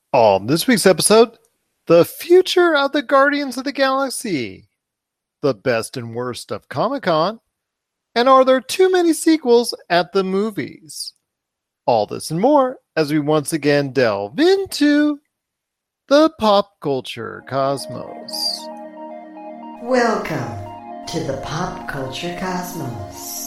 On this week's episode, the future of the Guardians of the Galaxy, the best and worst of Comic Con, and are there too many sequels at the movies? All this and more as we once again delve into the pop culture cosmos. Welcome to the Pop Culture Cosmos.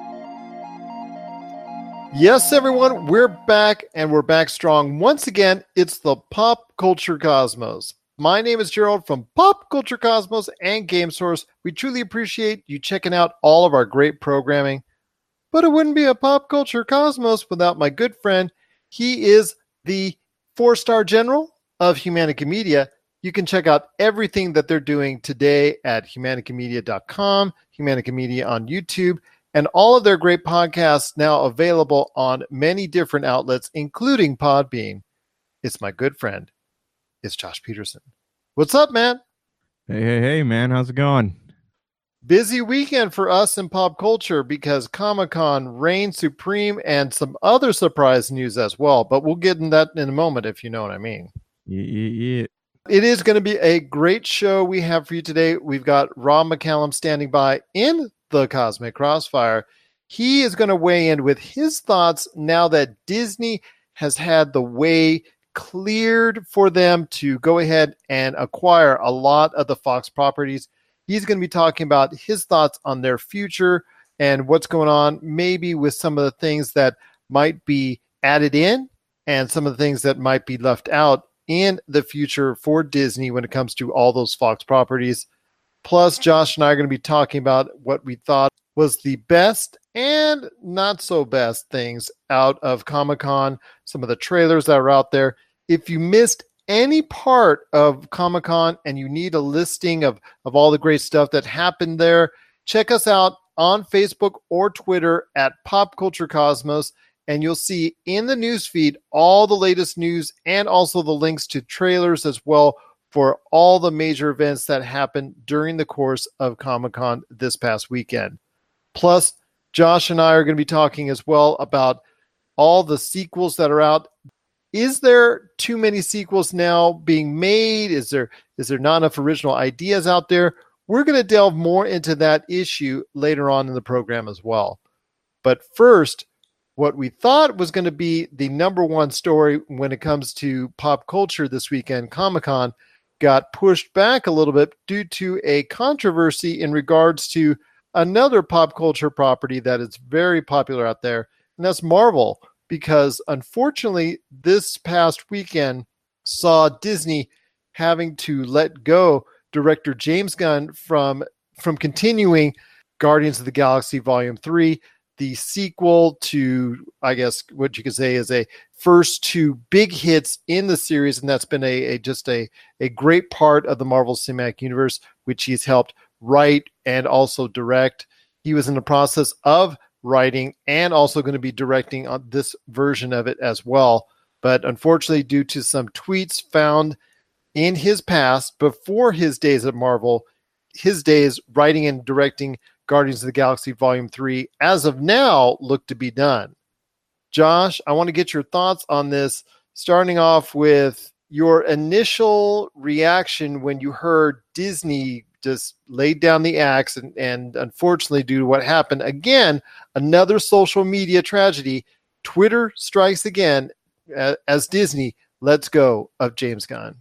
Yes, everyone, we're back and we're back strong. Once again, it's the Pop Culture Cosmos. My name is Gerald from Pop Culture Cosmos and Game Source. We truly appreciate you checking out all of our great programming. But it wouldn't be a Pop Culture Cosmos without my good friend. He is the 4-star general of Humanica Media. You can check out everything that they're doing today at humanicamedia.com, Humanica Media on YouTube, and all of their great podcasts now available on many different outlets, including Podbean. It's my good friend. It's Josh Peterson. What's up, man? Hey, man. How's it going? Busy weekend for us in pop culture because Comic-Con reigned supreme and some other surprise news as well. But we'll get in that in a moment, if you know what I mean. Yeah. It is going to be a great show we have for you today. We've got Rob McCallum standing by in the Cosmic Crossfire. He is going to weigh in with his thoughts now that Disney has had the way cleared for them to go ahead and acquire a lot of the Fox properties. He's going to be talking about his thoughts on their future and what's going on, maybe with some of the things that might be added in and some of the things that might be left out in the future for Disney when it comes to all those Fox properties. Plus, Josh and I are going to be talking about what we thought was the best and not so best things out of Comic-Con, some of the trailers that are out there. If you missed any part of Comic-Con and you need a listing of all the great stuff that happened there, check us out on Facebook or Twitter at Pop Culture Cosmos, and you'll see in the newsfeed all the latest news and also the links to trailers as well for all the major events that happened during the course of Comic-Con this past weekend. Plus, Josh and I are going to be talking as well about all the sequels that are out. Is there too many sequels now being made? Is there not enough original ideas out there? We're going to delve more into that issue later on in the program as well. But first, what we thought was going to be the number one story when it comes to pop culture this weekend, Comic-Con, got pushed back a little bit due to a controversy in regards to another pop culture property that is very popular out there, and that's Marvel, because unfortunately this past weekend saw Disney having to let go director James Gunn from continuing Guardians of the Galaxy Volume 3, the sequel to, I guess, what you could say is a first two big hits in the series, and that's been a great part of the Marvel Cinematic Universe, which he's helped write and also direct. He was in the process of writing and also going to be directing on this version of it as well. But unfortunately, due to some tweets found in his past before his days at Marvel, his days writing and directing Guardians of the Galaxy Volume 3, as of now, look to be done. Josh, I want to get your thoughts on this, starting off with your initial reaction when you heard Disney just laid down the axe and unfortunately, due to what happened, again, another social media tragedy, Twitter strikes again as Disney lets go of James Gunn.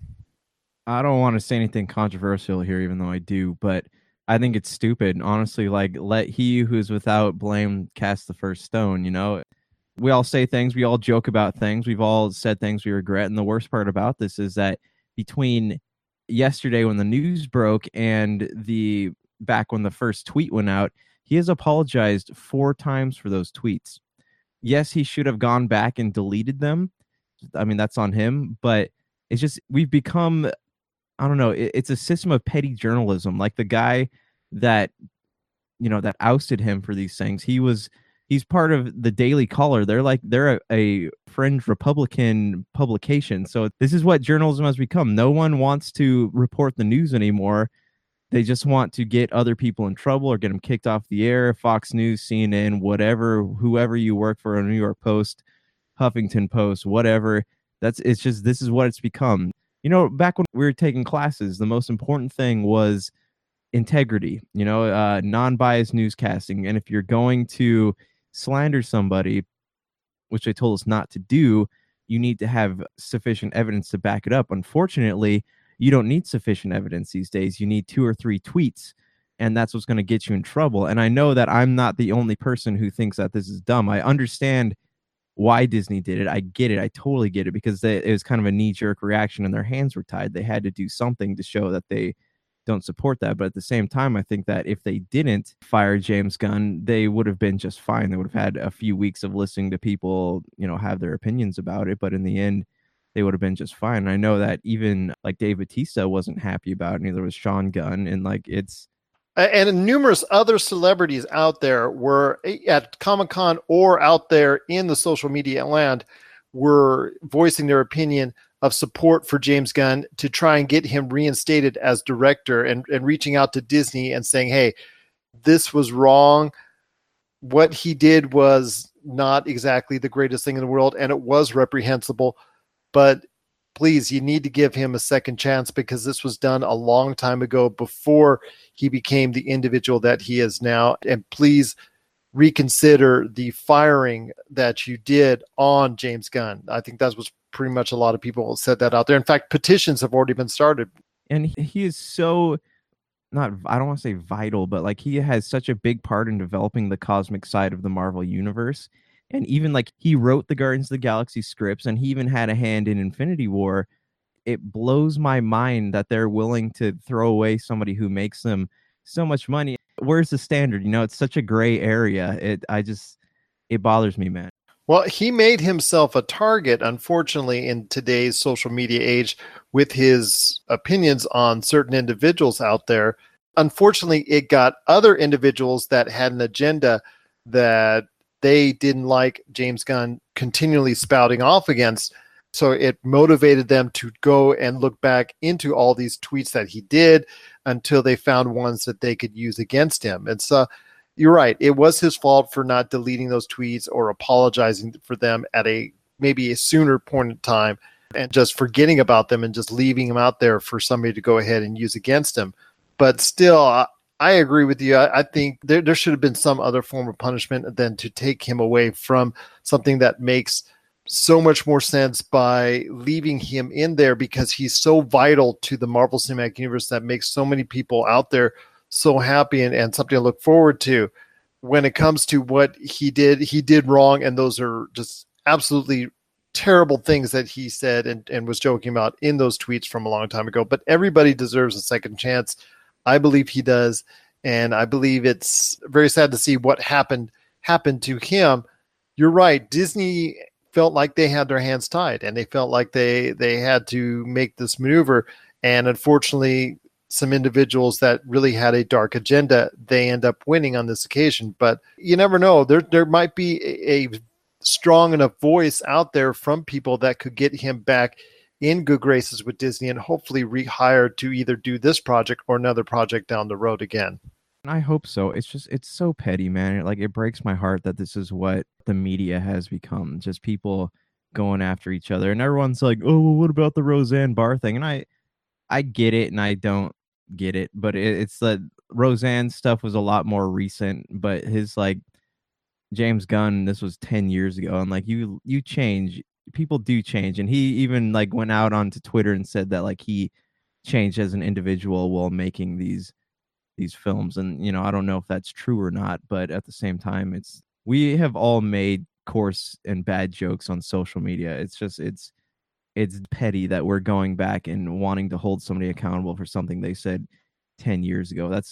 I don't want to say anything controversial here, even though I do, but I think it's stupid. Honestly, like, let he who is without blame cast the first stone, you know? We all say things, we all joke about things, we've all said things we regret, and the worst part about this is that between yesterday when the news broke and the back when the first tweet went out, he has apologized 4 times for those tweets. Yes, he should have gone back and deleted them. I mean, that's on him, but it's just, we've become, I don't know, it's a system of petty journalism. Like the guy that, you know, that ousted him for these things, he's part of the Daily Caller. They're a fringe Republican publication. So this is what journalism has become. No one wants to report the news anymore. They just want to get other people in trouble or get them kicked off the air. Fox News, CNN, whatever, whoever you work for, a New York Post, Huffington Post, whatever. It's just, this is what it's become. You know, back when we were taking classes, the most important thing was integrity, non-biased newscasting. And if you're going to slander somebody, which they told us not to do, you need to have sufficient evidence to back it up. Unfortunately, you don't need sufficient evidence these days. You need 2 or 3 tweets, and that's what's going to get you in trouble. And I know that I'm not the only person who thinks that this is dumb. I understand why Disney did it. I get it. I totally get it, because it was kind of a knee-jerk reaction and their hands were tied. They had to do something to show that they don't support that. But at the same time, I think that if they didn't fire James Gunn, they would have been just fine. They would have had a few weeks of listening to people, have their opinions about it. But in the end, they would have been just fine. And I know that even like Dave Bautista wasn't happy about it. Neither was Sean Gunn. And like, and numerous other celebrities out there were at Comic-Con or out there in the social media land were voicing their opinion of support for James Gunn to try and get him reinstated as director, and reaching out to Disney and saying, hey, this was wrong. What he did was not exactly the greatest thing in the world, and it was reprehensible, but please, you need to give him a second chance, because this was done a long time ago before he became the individual that he is now. And please reconsider the firing that you did on James Gunn. I think that was pretty much a lot of people said that out there. In fact, petitions have already been started. And he is so not, I don't want to say vital, but like he has such a big part in developing the cosmic side of the Marvel universe. And even like he wrote the Guardians of the Galaxy scripts, and he even had a hand in Infinity War. It blows my mind that they're willing to throw away somebody who makes them so much money. Where's the standard? It's such a gray area. It bothers me, man. Well, he made himself a target, unfortunately, in today's social media age with his opinions on certain individuals out there. Unfortunately, it got other individuals that had an agenda that they didn't like James Gunn continually spouting off against. So it motivated them to go and look back into all these tweets that he did until they found ones that they could use against him. And so you're right. It was his fault for not deleting those tweets or apologizing for them at maybe a sooner point in time, and just forgetting about them and just leaving them out there for somebody to go ahead and use against him. But still, I agree with you. I think there should have been some other form of punishment than to take him away from something that makes so much more sense by leaving him in there, because he's so vital to the Marvel Cinematic Universe that makes so many people out there so happy and something to look forward to. When it comes to what he did wrong, and those are just absolutely terrible things that he said and was joking about in those tweets from a long time ago. But everybody deserves a second chance. I believe he does, and I believe it's very sad to see what happened to him. You're right. Disney felt like they had their hands tied, and they felt like they had to make this maneuver. And unfortunately, some individuals that really had a dark agenda, they end up winning on this occasion. But you never know. There might be a strong enough voice out there from people that could get him back in good graces with Disney and hopefully rehired to either do this project or another project down the road again. I hope so. It's so petty, man. It breaks my heart that this is what the media has become. Just people going after each other. And everyone's like, oh, well, what about the Roseanne Barr thing? And I get it, and I don't get it. But it's the Roseanne stuff was a lot more recent. But his James Gunn, this was 10 years ago. And you change. People do change. And he even went out onto Twitter and said that he changed as an individual while making these films. And I don't know if that's true or not, but at the same time, we have all made coarse and bad jokes on social media. It's petty that we're going back and wanting to hold somebody accountable for something they said 10 years ago. That's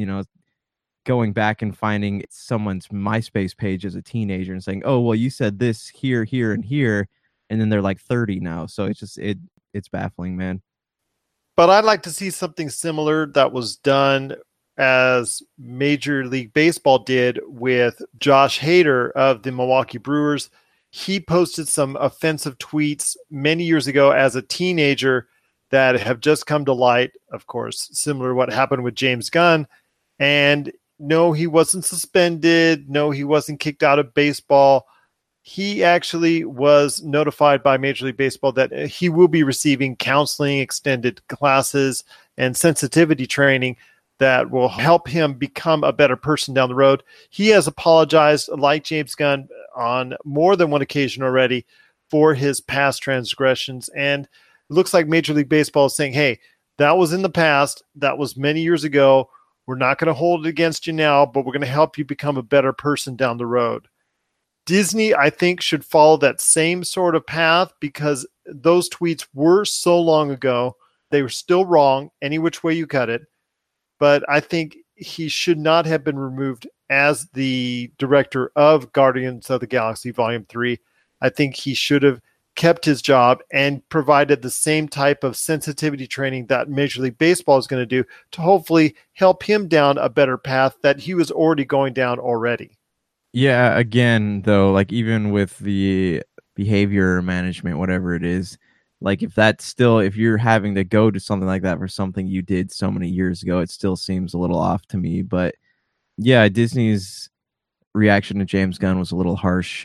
going back and finding someone's MySpace page as a teenager and saying, oh, well, you said this here, here, and here, and then they're 30 now. So it's baffling, man. But I'd like to see something similar that was done as Major League Baseball did with Josh Hader of the Milwaukee Brewers. He posted some offensive tweets many years ago as a teenager that have just come to light, of course, similar to what happened with James Gunn. And no, he wasn't suspended. No, he wasn't kicked out of baseball. he actually was notified by Major League Baseball that he will be receiving counseling, extended classes, and sensitivity training that will help him become a better person down the road. He has apologized, like James Gunn, on more than one occasion already for his past transgressions. And it looks like Major League Baseball is saying, hey, that was in the past. That was many years ago. We're not going to hold it against you now, but we're going to help you become a better person down the road. Disney, I think, should follow that same sort of path because those tweets were so long ago. They were still wrong any which way you cut it. But I think he should not have been removed as the director of Guardians of the Galaxy Volume 3. I think he should have kept his job and provided the same type of sensitivity training that Major League Baseball is going to do to hopefully help him down a better path that he was already going down already. Yeah, again, though, like even with the behavior management, whatever it is, like if you're having to go to something like that for something you did so many years ago, it still seems a little off to me. But yeah, Disney's reaction to James Gunn was a little harsh.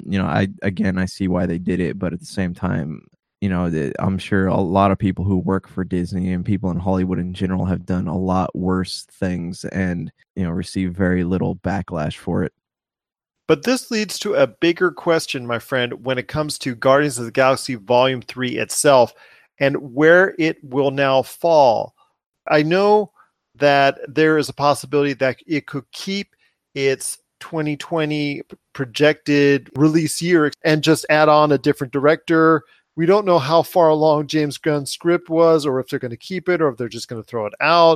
I see why they did it, but at the same time, I'm sure a lot of people who work for Disney and people in Hollywood in general have done a lot worse things and, receive very little backlash for it. But this leads to a bigger question, my friend, when it comes to Guardians of the Galaxy Volume 3 itself and where it will now fall. I know that there is a possibility that it could keep its 2020 projected release year and just add on a different director. We don't know how far along James Gunn's script was, or if they're going to keep it, or if they're just going to throw it out,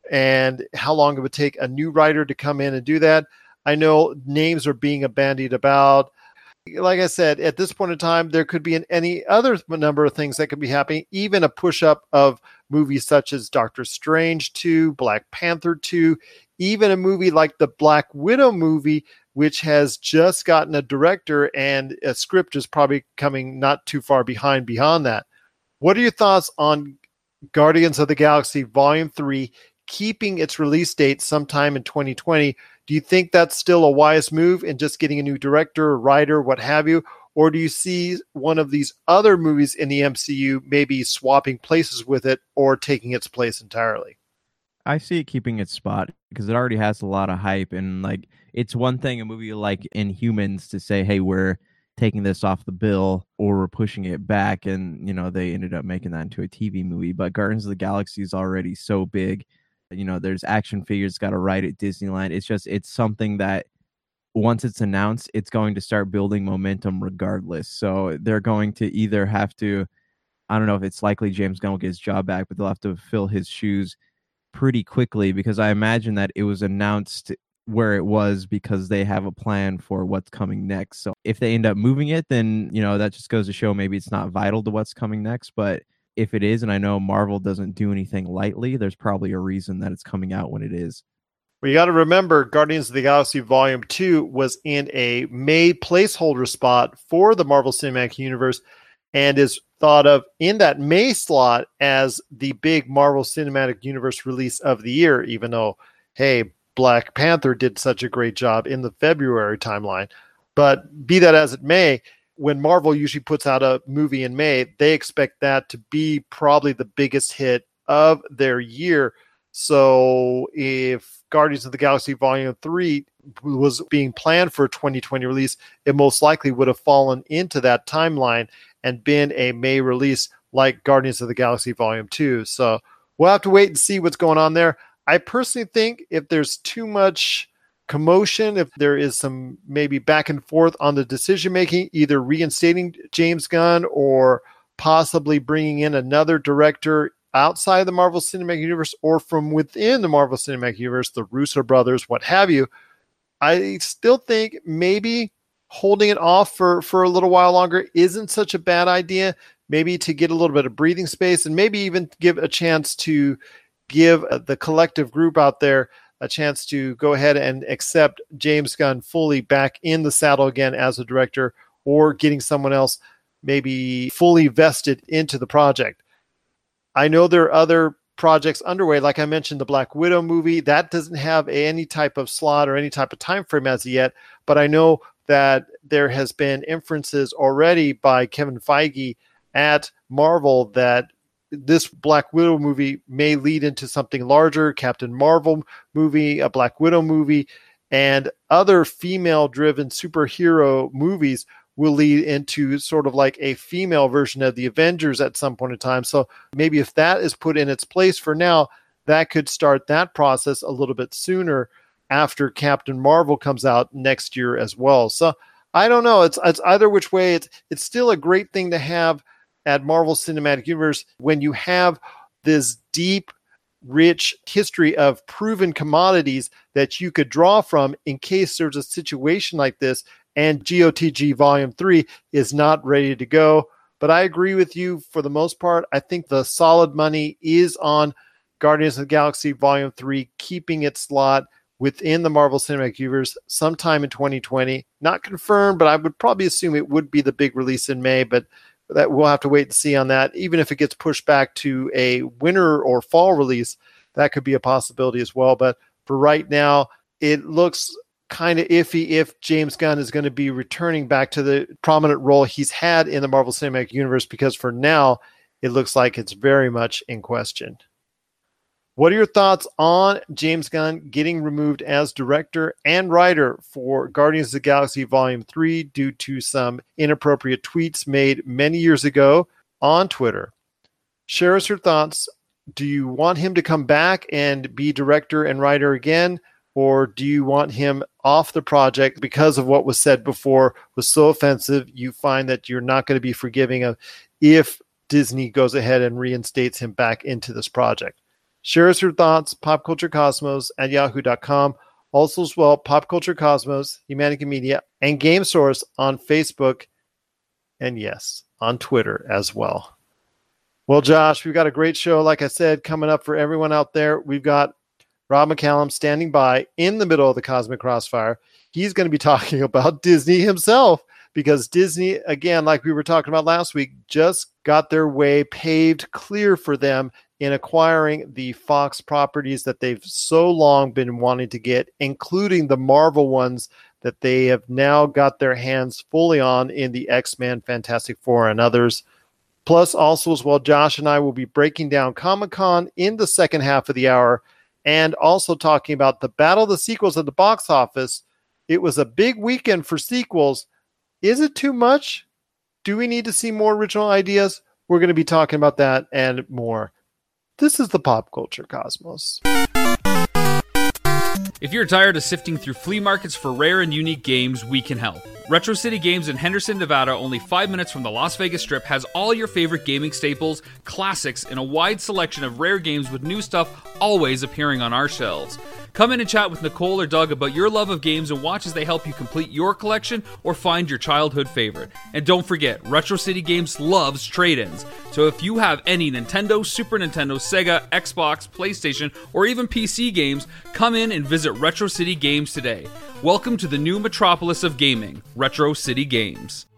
and how long it would take a new writer to come in and do that. I know names are being bandied about. Like I said, at this point in time, there could be any other number of things that could be happening, even a push-up of movies such as Doctor Strange 2, Black Panther 2, even a movie like the Black Widow movie, which has just gotten a director and a script is probably coming not too far beyond that. What are your thoughts on Guardians of the Galaxy Volume 3 keeping its release date sometime in 2020? Do you think that's still a wise move in just getting a new director, writer, what have you? Or do you see one of these other movies in the MCU maybe swapping places with it or taking its place entirely? I see it keeping its spot because it already has a lot of hype. And like, it's one thing a movie like Inhumans to say, hey, we're taking this off the bill or we're pushing it back. And, they ended up making that into a TV movie. But Guardians of the Galaxy is already so big. There's action figures got to ride at Disneyland. It's something that once it's announced, it's going to start building momentum regardless. So they're going to either have to, I don't know if it's likely James Gunn will get his job back, but they'll have to fill his shoes pretty quickly because I imagine that it was announced where it was because they have a plan for what's coming next. So if they end up moving it, then, that just goes to show maybe it's not vital to what's coming next. But if it is, and I know Marvel doesn't do anything lightly, there's probably a reason that it's coming out when it is. Well, you got to remember, Guardians of the Galaxy Volume 2 was in a May placeholder spot for the Marvel Cinematic Universe and is thought of in that May slot as the big Marvel Cinematic Universe release of the year, even though, hey, Black Panther did such a great job in the February timeline. But be that as it may, when Marvel usually puts out a movie in May, they expect that to be probably the biggest hit of their year. So if Guardians of the Galaxy Volume 3 was being planned for a 2020 release, it most likely would have fallen into that timeline and been a May release like Guardians of the Galaxy Volume 2. So we'll have to wait and see what's going on there. I personally think if there's too much commotion, if there is some maybe back and forth on the decision making, either reinstating James Gunn or possibly bringing in another director outside the Marvel Cinematic Universe or from within the Marvel Cinematic Universe, the Russo brothers, what have you, I still think maybe holding it off for a little while longer isn't such a bad idea, maybe to get a little bit of breathing space and maybe even give a chance to give the collective group out there a chance to go ahead and accept James Gunn fully back in the saddle again as a director, or getting someone else maybe fully vested into the project. I know there are other projects underway. Like I mentioned, the Black Widow movie, that doesn't have any type of slot or any type of time frame as of yet, but I know that there has been inferences already by Kevin Feige at Marvel that this Black Widow movie may lead into something larger, Captain Marvel movie, a Black Widow movie, and other female-driven superhero movies will lead into sort of like a female version of the Avengers at some point in time. So maybe if that is put in its place for now, that could start that process a little bit sooner after Captain Marvel comes out next year as well. So I don't know. It's either which way. It's still a great thing to have at Marvel Cinematic Universe when you have this deep, rich history of proven commodities that you could draw from in case there's a situation like this and GOTG Volume 3 is not ready to go. But I agree with you for the most part. I think the solid money is on Guardians of the Galaxy Volume 3, keeping its slot within the Marvel Cinematic Universe sometime in 2020. Not confirmed, but I would probably assume it would be the big release in May, but that we'll have to wait and see on that. Even if it gets pushed back to a winter or fall release, that could be a possibility as well. But for right now, it looks kind of iffy if James Gunn is going to be returning back to the prominent role he's had in the Marvel Cinematic Universe, because for now, it looks like it's very much in question. What are your thoughts on James Gunn getting removed as director and writer for Guardians of the Galaxy Volume 3 due to some inappropriate tweets made many years ago on Twitter? Share us your thoughts. Do you want him to come back and be director and writer again? Or do you want him off the project because of what was said before was so offensive you find that you're not going to be forgiving of if Disney goes ahead and reinstates him back into this project? Share us your thoughts, popculturecosmos@yahoo.com. Also as well, Pop Culture Cosmos, Humanica Media, and Game Source on Facebook. And yes, on Twitter as well. Well, Josh, we've got a great show, like I said, coming up for everyone out there. We've got Rob McCallum standing by in the middle of the Cosmic Crossfire. He's going to be talking about Disney himself, because Disney, again, like we were talking about last week, just got their way paved clear for them in acquiring the Fox properties that they've so long been wanting to get, including the Marvel ones that they have now got their hands fully on in the X-Men, Fantastic Four, and others. Plus, also as well, Josh and I will be breaking down Comic-Con in the second half of the hour and also talking about the Battle of the Sequels at the box office. It was a big weekend for sequels. Is it too much? Do we need to see more original ideas? We're going to be talking about that and more. This is the Pop Culture Cosmos. If you're tired of sifting through flea markets for rare and unique games, we can help. Retro City Games in Henderson, Nevada, only 5 minutes from the Las Vegas Strip, has all your favorite gaming staples, classics, and a wide selection of rare games with new stuff always appearing on our shelves. Come in and chat with Nicole or Doug about your love of games and watch as they help you complete your collection or find your childhood favorite. And don't forget, Retro City Games loves trade-ins. So if you have any Nintendo, Super Nintendo, Sega, Xbox, PlayStation, or even PC games, come in and visit Retro City Games today. Welcome to the new metropolis of gaming, Retro City Games.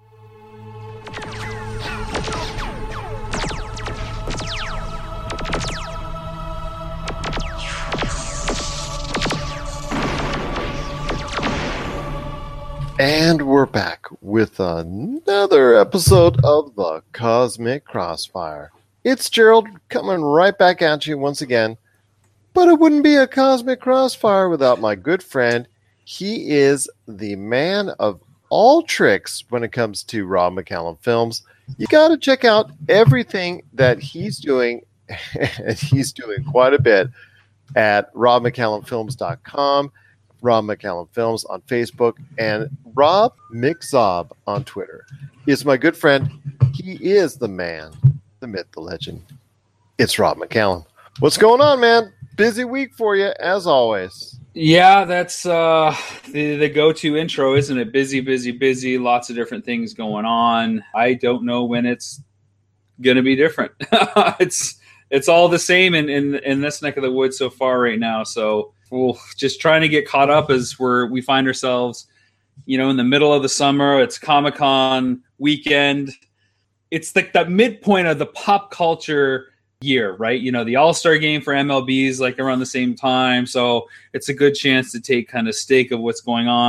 And we're back with another episode of the Cosmic Crossfire. It's Gerald coming right back at you once again. But it wouldn't be a Cosmic Crossfire without my good friend. He is the man of all tricks when it comes to Rob McCallum films. You got to check out everything that he's doing, and he's doing quite a bit at robmccallumfilms.com. Rob McCallum Films on Facebook, and Rob McZob on Twitter. Is my good friend. He is the man, the myth, the legend. It's Rob McCallum. What's going on, man? Busy week for you, as always. Yeah, that's the go-to intro, isn't it? Busy, busy, busy. Lots of different things going on. I don't know when it's going to be different. It's all the same in this neck of the woods so far right now. So we're just trying to get caught up as we find ourselves, in the middle of the summer. It's Comic-Con weekend. It's like that midpoint of the pop culture year, right? The All-Star game for MLB is like around the same time. So it's a good chance to take kind of stake of what's going on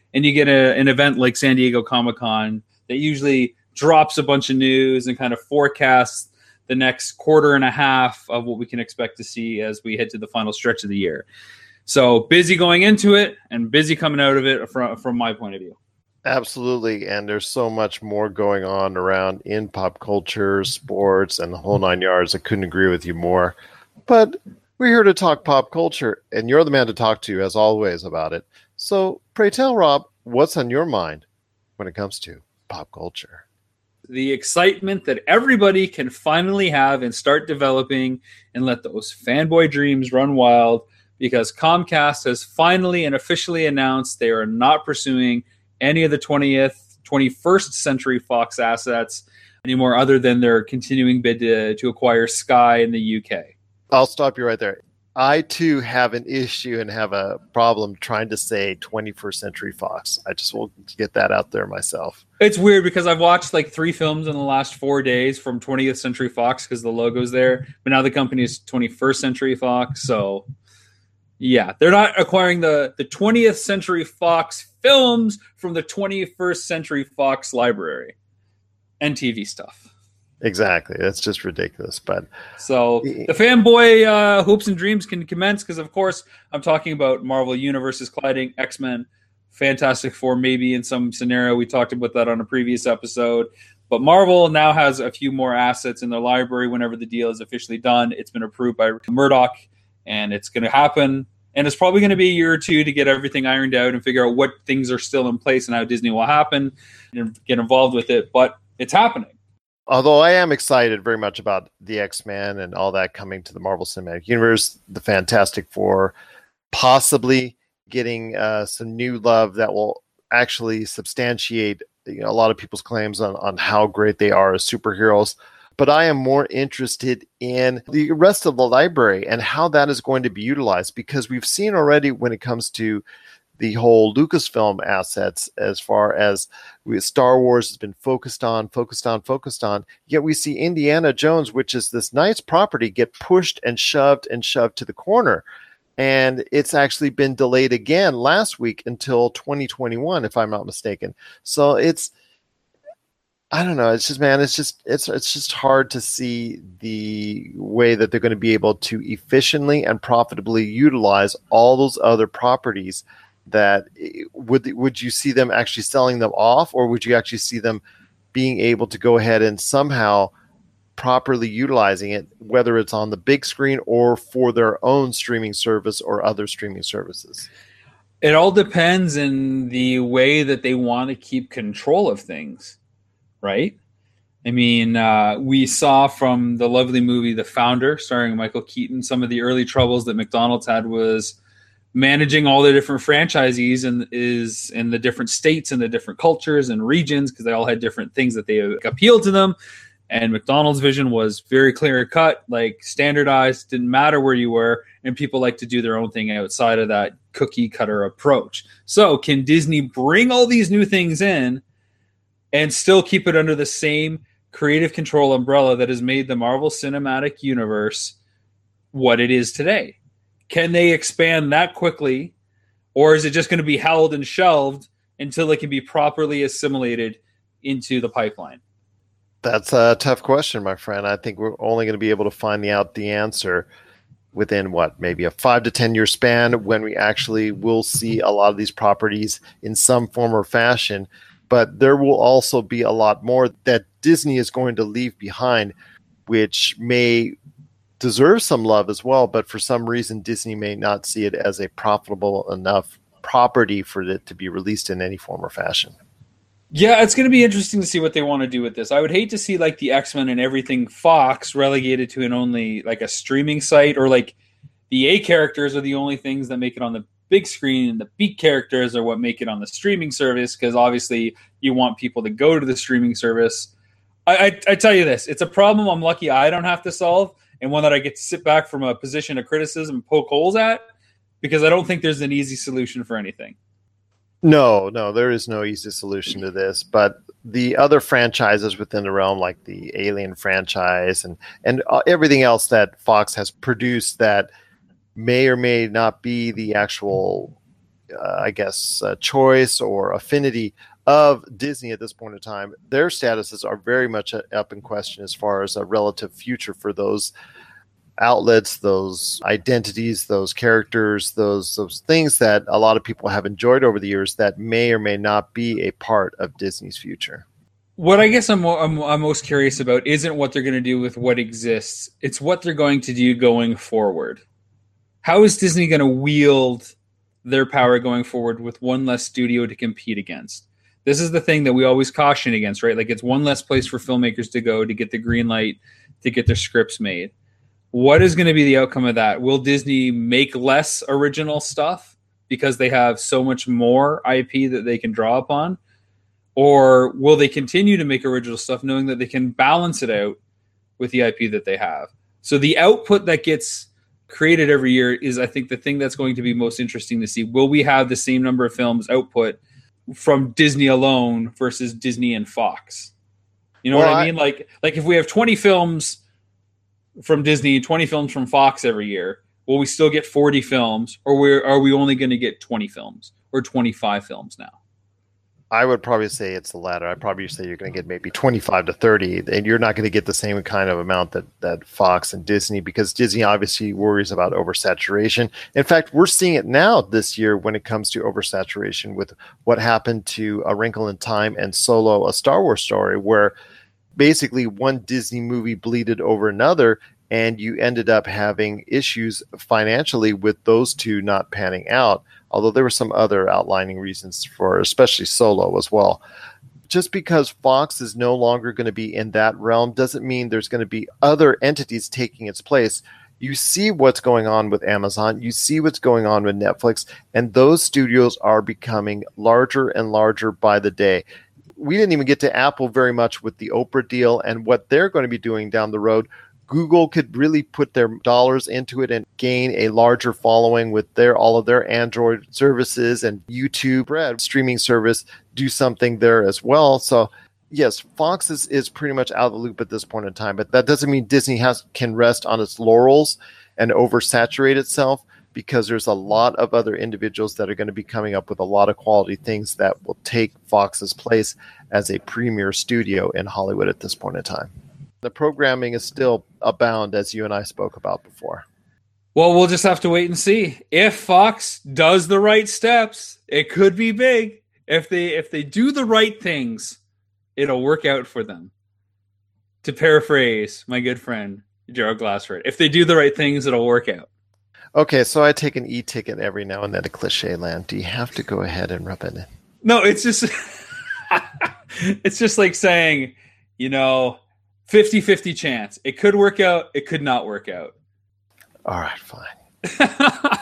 and you get an event like San Diego Comic-Con that usually drops a bunch of news and kind of forecasts the next quarter and a half of what we can expect to see as we head to the final stretch of the year. So busy going into it and busy coming out of it from my point of view. Absolutely. And there's so much more going on around in pop culture, sports, and the whole 9 yards. I couldn't agree with you more. But we're here to talk pop culture, and you're the man to talk to, as always, about it. So pray tell, Rob, what's on your mind when it comes to pop culture? The excitement that everybody can finally have and start developing and let those fanboy dreams run wild, because Comcast has finally and officially announced they are not pursuing any of the 21st Century Fox assets anymore, other than their continuing bid to acquire Sky in the UK. I'll stop you right there. I, too, have an issue and have a problem trying to say 21st Century Fox. I just will get that out there myself. It's weird because I've watched like 3 films in the last 4 days from 20th Century Fox because the logo's there. But now the company is 21st Century Fox. So, yeah, they're not acquiring the 20th Century Fox films from the 21st Century Fox library and TV stuff. Exactly. That's just ridiculous. But so the fanboy hopes and dreams can commence because, of course, I'm talking about Marvel Universes colliding, X-Men, Fantastic Four, maybe in some scenario. We talked about that on a previous episode. But Marvel now has a few more assets in their library whenever the deal is officially done. It's been approved by Murdoch, and it's going to happen. And it's probably going to be a year or two to get everything ironed out and figure out what things are still in place and how Disney will happen and get involved with it. But it's happening. Although I am excited very much about the X-Men and all that coming to the Marvel Cinematic Universe, the Fantastic Four, possibly getting some new love that will actually substantiate a lot of people's claims on how great they are as superheroes. But I am more interested in the rest of the library and how that is going to be utilized, because we've seen already when it comes to the whole Lucasfilm assets, as far as Star Wars has been focused on, yet we see Indiana Jones, which is this nice property, get pushed and shoved to the corner. And it's actually been delayed again last week until 2021, if I'm not mistaken. So I don't know. It's just hard to see the way that they're going to be able to efficiently and profitably utilize all those other properties. That would you see them actually selling them off, or would you actually see them being able to go ahead and somehow properly utilizing it, whether it's on the big screen or for their own streaming service or other streaming services? It all depends in the way that they want to keep control of things, right? I mean, we saw from the lovely movie The Founder, starring Michael Keaton, some of the early troubles that McDonald's had was managing all the different franchisees and is in the different states and the different cultures and regions, because they all had different things that they appealed to them. And McDonald's vision was very clear cut, like standardized, didn't matter where you were, and people like to do their own thing outside of that cookie cutter approach. So can Disney bring all these new things in and still keep it under the same creative control umbrella that has made the Marvel Cinematic Universe what it is today? Can they expand that quickly, or is it just going to be held and shelved until it can be properly assimilated into the pipeline? That's a tough question, my friend. I think we're only going to be able to find out the answer within maybe a 5 to 10 year span, when we actually will see a lot of these properties in some form or fashion. But there will also be a lot more that Disney is going to leave behind, which may deserve some love as well, but for some reason Disney may not see it as a profitable enough property for it to be released in any form or fashion. Yeah, it's going to be interesting to see what they want to do with this. I would hate to see like the X-Men and everything Fox relegated to an only like a streaming site, or like the A characters are the only things that make it on the big screen and the B characters are what make it on the streaming service, because obviously you want people to go to the streaming service. I tell you this, it's a problem I'm lucky I don't have to solve, and one that I get to sit back from a position of criticism and poke holes at, because I don't think there's an easy solution for anything. No, there is no easy solution to this. But the other franchises within the realm, like the Alien franchise and everything else that Fox has produced that may or may not be the actual choice or affinity of Disney at this point in time, their statuses are very much up in question as far as a relative future for those outlets, those identities, those characters, those things that a lot of people have enjoyed over the years that may or may not be a part of Disney's future. What I guess I'm most curious about isn't what they're going to do with what exists. It's what they're going to do going forward. How is Disney going to wield their power going forward with one less studio to compete against? This is the thing that we always caution against, right? Like, it's one less place for filmmakers to go to get the green light, to get their scripts made. What is going to be the outcome of that? Will Disney make less original stuff because they have so much more IP that they can draw upon? Or will they continue to make original stuff knowing that they can balance it out with the IP that they have? So the output that gets created every year is, I think, the thing that's going to be most interesting to see. Will we have the same number of films output from Disney alone versus Disney and Fox? You know what I mean? Like if we have 20 films from Disney, 20 films from Fox every year, will we still get 40 films, or are we only going to get 20 films or 25 films now? I would probably say it's the latter. I'd probably say you're going to get maybe 25 to 30, and you're not going to get the same kind of amount that Fox and Disney, because Disney obviously worries about oversaturation. In fact, we're seeing it now this year when it comes to oversaturation with what happened to A Wrinkle in Time and Solo, a Star Wars story, where basically one Disney movie bleeded over another, and you ended up having issues financially with those two not panning out. Although there were some other outlining reasons for especially Solo as well. Just because Fox is no longer going to be in that realm doesn't mean there's going to be other entities taking its place. You see what's going on with Amazon. You see what's going on with Netflix. And those studios are becoming larger and larger by the day. We didn't even get to Apple very much with the Oprah deal and what they're going to be doing down the road. Google could really put their dollars into it and gain a larger following with all of their Android services, and YouTube streaming service do something there as well. So yes, Fox is pretty much out of the loop at this point in time, but that doesn't mean Disney can rest on its laurels and oversaturate itself, because there's a lot of other individuals that are going to be coming up with a lot of quality things that will take Fox's place as a premier studio in Hollywood at this point in time. The programming is still abound, as you and I spoke about before. Well, we'll just have to wait and see. If Fox does the right steps, it could be big. If they do the right things, it'll work out for them. To paraphrase my good friend Gerald Glassford, if they do the right things, it'll work out. Okay, so I take an e-ticket every now and then to Cliche Land. Do you have to go ahead and rub it in? No, it's just it's just like saying, 50-50 chance. It could work out. It could not work out. All right, fine.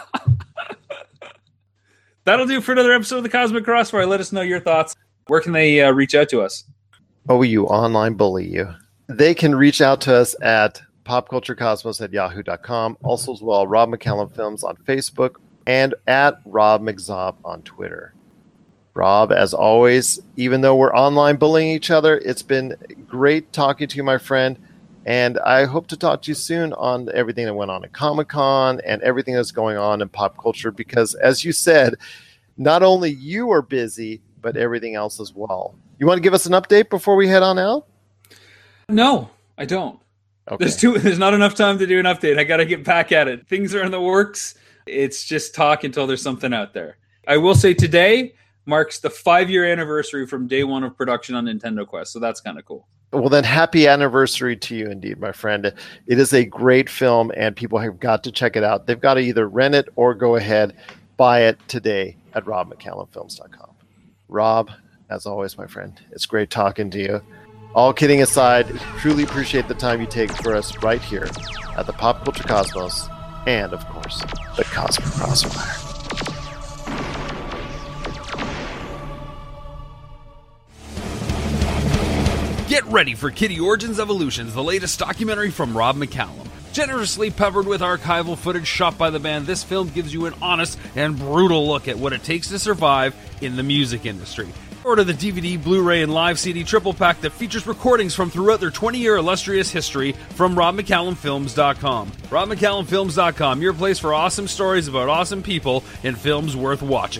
That'll do for another episode of the Cosmic Crossfire. Let us know your thoughts. Where can they reach out to us? Oh, you online bully you. They can reach out to us at popculturecosmos@yahoo.com. Also as well, Rob McCallum Films on Facebook and at Rob McZob on Twitter. Rob, as always, even though we're online bullying each other, it's been great talking to you, my friend. And I hope to talk to you soon on everything that went on at Comic-Con and everything that's going on in pop culture. Because, as you said, not only you are busy, but everything else as well. You want to give us an update before we head on out? No, I don't. Okay. There's not enough time to do an update. I got to get back at it. Things are in the works. It's just talk until there's something out there. I will say today marks the 5-year anniversary from day one of production on Nintendo Quest. So that's kind of cool. Well, then happy anniversary to you indeed, my friend. It is a great film and people have got to check it out. They've got to either rent it or go ahead, buy it today at robmccallumfilms.com. Rob, as always, my friend, it's great talking to you. All kidding aside, truly appreciate the time you take for us right here at the Pop Culture Cosmos and, of course, the Cosmic Crossfire. Get ready for Kitty Origins Evolutions, the latest documentary from Rob McCallum. Generously peppered with archival footage shot by the band, this film gives you an honest and brutal look at what it takes to survive in the music industry. Order the DVD, Blu-ray, and live CD triple pack that features recordings from throughout their 20-year illustrious history from RobMcCallumFilms.com. RobMcCallumFilms.com, your place for awesome stories about awesome people and films worth watching.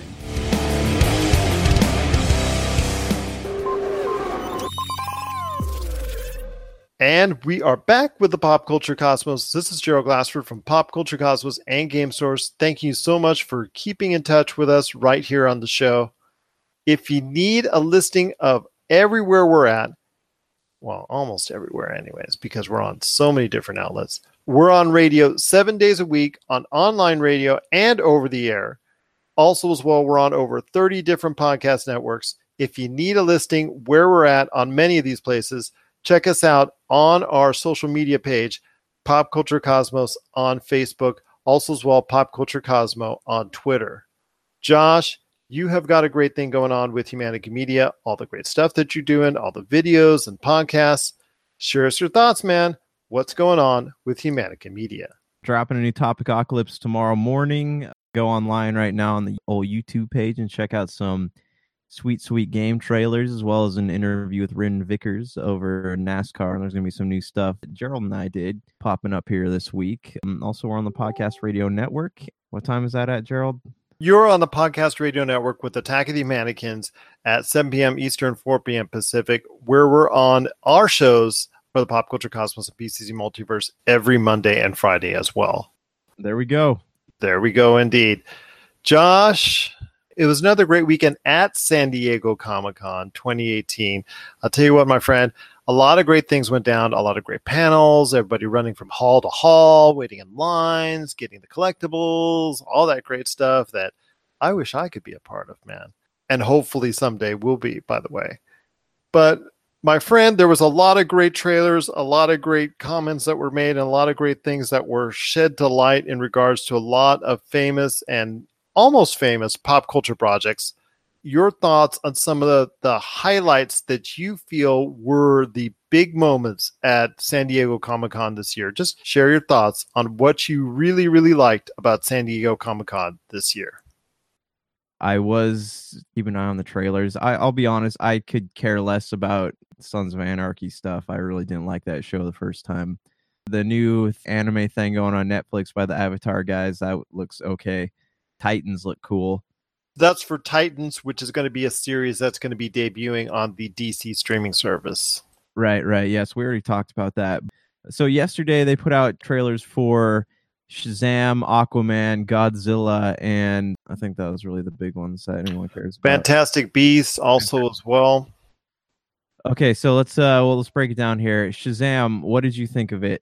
And we are back with the Pop Culture Cosmos. This is Gerald Glassford from Pop Culture Cosmos and Game Source. Thank you so much for keeping in touch with us right here on the show. If you need a listing of everywhere we're at, well, almost everywhere anyways, because we're on so many different outlets. We're on radio 7 days a week, on online radio and over the air. Also as well, we're on over 30 different podcast networks. If you need a listing where we're at on many of these places, check us out on our social media page, Pop Culture Cosmos on Facebook, also as well, Pop Culture Cosmo on Twitter. Josh, you have got a great thing going on with Humanica Media, all the great stuff that you're doing, all the videos and podcasts. Share us your thoughts, man. What's going on with Humanica Media? Dropping a new Topicocalypse tomorrow morning. Go online right now on the old YouTube page and check out some sweet game trailers, as well as an interview with Rin Vickers over NASCAR. And there's going to be some new stuff that Gerald and I did popping up here this week. Also, we're on the Podcast Radio Network. What time is that at, Gerald? You're on the Podcast Radio Network with Attack of the Mannequins at 7 p.m. Eastern, 4 p.m. Pacific, where we're on our shows for the Pop Culture Cosmos and PCC Multiverse every Monday and Friday as well. There we go. There we go, indeed. Josh, it was another great weekend at San Diego Comic-Con 2018. I'll tell you what, my friend, a lot of great things went down, a lot of great panels, everybody running from hall to hall, waiting in lines, getting the collectibles, all that great stuff that I wish I could be a part of, man. And hopefully someday will be, by the way. But my friend, there was a lot of great trailers, a lot of great comments that were made, and a lot of great things that were shed to light in regards to a lot of famous and almost famous pop culture projects. Your thoughts on some of the highlights that you feel were the big moments at San Diego Comic-Con this year. Just share your thoughts on what you really, really liked about San Diego Comic-Con this year. I was keeping an eye on the trailers. I'll be honest, I could care less about Sons of Anarchy stuff. I really didn't like that show the first time. The new anime thing going on Netflix by the Avatar guys, that looks okay. Titans look cool. That's for Titans, which is going to be a series that's going to be debuting on the DC streaming service. Right. Yes, we already talked about that. So yesterday they put out trailers for Shazam, Aquaman, Godzilla, and I think that was really the big ones that anyone cares about. Fantastic Beasts also as well. Okay, so let's break it down here. Shazam, what did you think of it?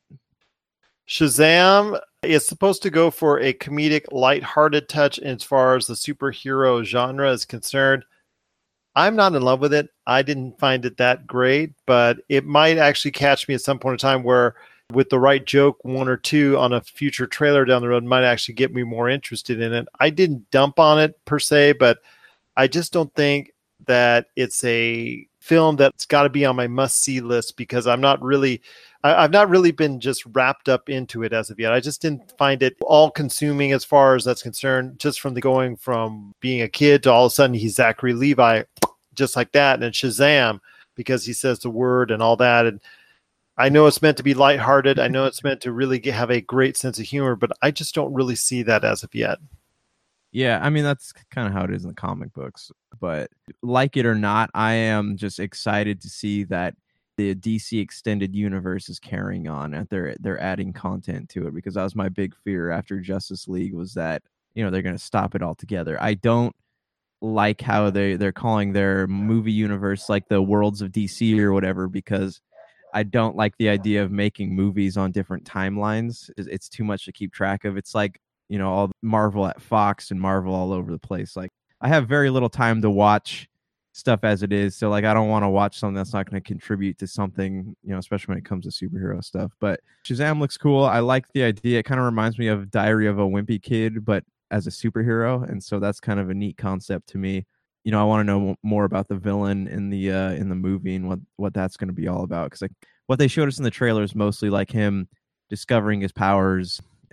Shazam is supposed to go for a comedic, lighthearted touch as far as the superhero genre is concerned. I'm not in love with it. I didn't find it that great, but it might actually catch me at some point in time where with the right joke, one or two on a future trailer down the road might actually get me more interested in it. I didn't dump on it per se, but I just don't think that it's a film that's got to be on my must-see list because I've not really been just wrapped up into it as of yet. I just didn't find it all-consuming as far as that's concerned, just from going from being a kid to all of a sudden he's Zachary Levi, just like that, and then Shazam, because he says the word and all that. And I know it's meant to be lighthearted. I know it's meant to really have a great sense of humor, but I just don't really see that as of yet. Yeah, I mean, that's kind of how it is in the comic books. But like it or not, I am just excited to see that the DC extended universe is carrying on, and they're adding content to it, because that was my big fear after Justice League, was that, they're going to stop it altogether. I don't like how they're calling their movie universe like the worlds of DC or whatever, because I don't like the idea of making movies on different timelines. It's too much to keep track of. It's like, all Marvel at Fox and Marvel all over the place. Like, I have very little time to watch stuff as it is. So, like, I don't want to watch something that's not going to contribute to something, especially when it comes to superhero stuff. But Shazam looks cool. I like the idea. It kind of reminds me of Diary of a Wimpy Kid, but as a superhero. And so that's kind of a neat concept to me. I want to know more about the villain in the movie and what that's going to be all about. Because what they showed us in the trailer is mostly like him discovering his powers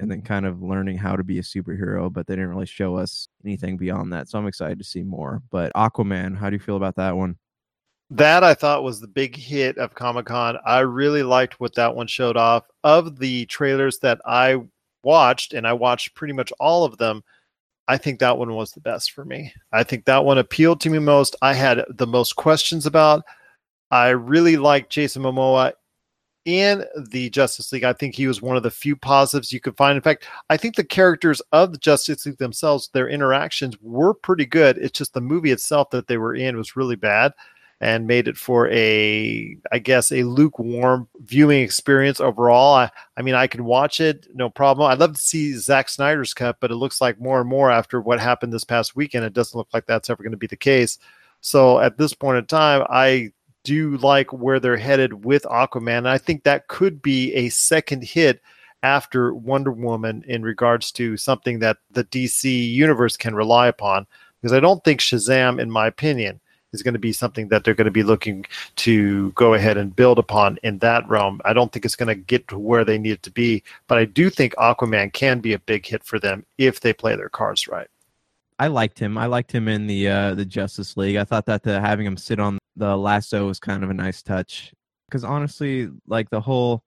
and then kind of learning how to be a superhero, but they didn't really show us anything beyond that. So I'm excited to see more. But Aquaman, how do you feel about that one? That I thought was the big hit of Comic-Con. I really liked what that one showed off. Of the trailers that I watched, and I watched pretty much all of them, I think that one was the best for me. I think that one appealed to me most. I had the most questions about. I really liked Jason Momoa in the Justice League. I think he was one of the few positives you could find. In fact, I think the characters of the Justice League themselves, their interactions were pretty good. It's just the movie itself that they were in was really bad and made it for a lukewarm viewing experience overall. I mean, I can watch it, no problem. I'd love to see Zack Snyder's cut, but it looks like more and more after what happened this past weekend, it doesn't look like that's ever going to be the case. So at this point in time, I do like where they're headed with Aquaman. And I think that could be a second hit after Wonder Woman in regards to something that the DC universe can rely upon. Because I don't think Shazam, in my opinion, is going to be something that they're going to be looking to go ahead and build upon in that realm. I don't think it's going to get to where they need it to be, but I do think Aquaman can be a big hit for them if they play their cards right. I liked him. I liked him in the Justice League. I thought that having him sit on the lasso was kind of a nice touch. Because honestly, like the whole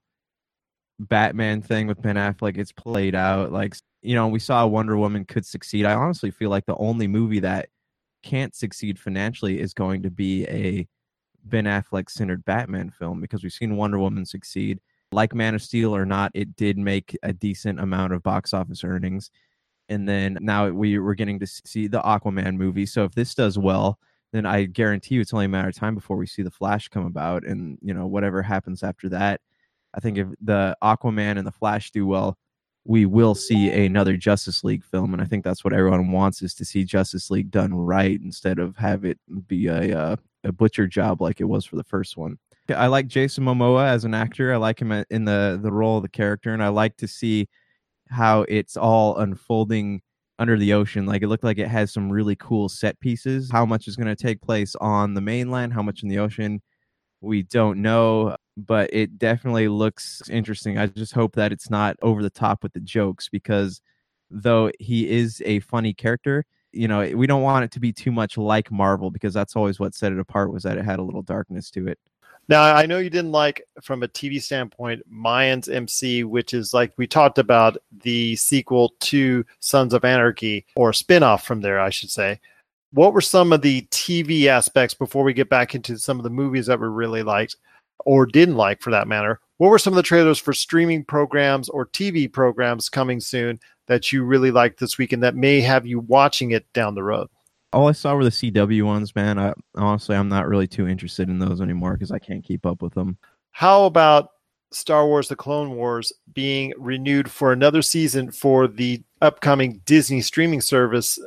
Batman thing with Ben Affleck, it's played out. Like, you know, we saw Wonder Woman could succeed. I honestly feel like the only movie that can't succeed financially is going to be a Ben Affleck-centered Batman film, because we've seen Wonder Woman succeed. Like Man of Steel or not, it did make a decent amount of box office earnings. And then now we're getting to see the Aquaman movie. So if this does well, then I guarantee you it's only a matter of time before we see the Flash come about. And, you know, whatever happens after that, I think if the Aquaman and the Flash do well, we will see another Justice League film. And I think that's what everyone wants, is to see Justice League done right instead of have it be a butcher job like it was for the first one. I like Jason Momoa as an actor. I like him in the role of the character, and I like to see how it's all unfolding under the ocean. Like, it looked like it has some really cool set pieces. How much is going to take place on the mainland, how much in the ocean, we don't know, but it definitely looks interesting. I just hope that it's not over the top with the jokes, because though he is a funny character, you know, we don't want it to be too much like Marvel, because that's always what set it apart, was that it had a little darkness to it. Now, I know you didn't like, from a TV standpoint, Mayans MC, which is, like we talked about, the sequel to Sons of Anarchy, or spinoff from there, I should say. What were some of the TV aspects, before we get back into some of the movies that we really liked, or didn't like for that matter? What were some of the trailers for streaming programs or TV programs coming soon that you really liked this weekend that may have you watching it down the road? All I saw were the CW ones, man. Honestly, I'm not really too interested in those anymore because I can't keep up with them. How about Star Wars: The Clone Wars being renewed for another season for the upcoming Disney streaming service?